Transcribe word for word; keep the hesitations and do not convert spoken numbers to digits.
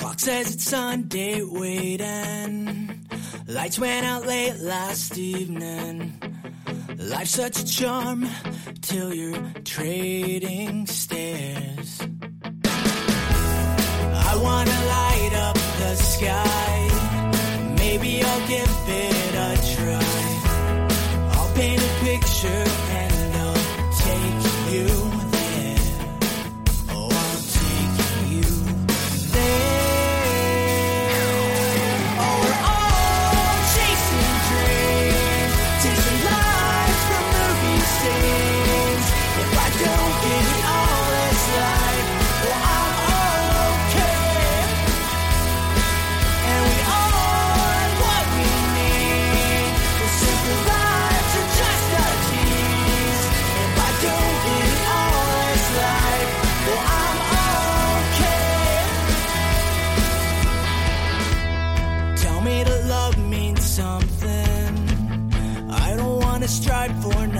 Clock says it's Sunday waiting. Lights went out late last evening. Life's such a charm till you're trading stares. I wanna light up the sky. Maybe I'll give it a try. I'll paint a picture and I'll take you there. Oh, I'll take you there. Oh, we're all chasing dreams, chasing lives from movie scenes. If I don't get it all this life, well, I'm okay. And we are what we need. The simple lives are just a tease. If I don't get it all this life, well, I'm okay. Tell me that love means something. I don't wanna strive for